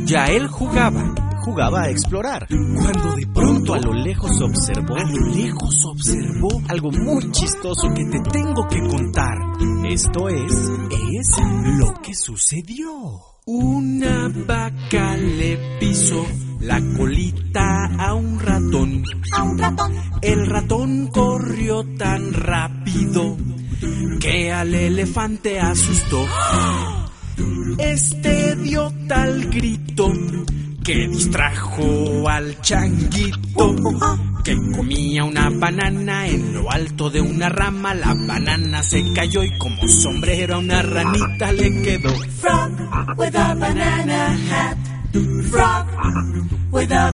Ya él jugaba a explorar, cuando de pronto a lo lejos observó algo muy chistoso que te tengo que contar. Esto es lo que sucedió. Una vaca le pisó la colita a un ratón. El ratón corrió tan rápido que al elefante asustó. Este dio tal grito que distrajo al changuito, que comía una banana en lo alto de una rama. La banana se cayó y como sombrero a una ranita le quedó. Frog with a banana hat. Frog with a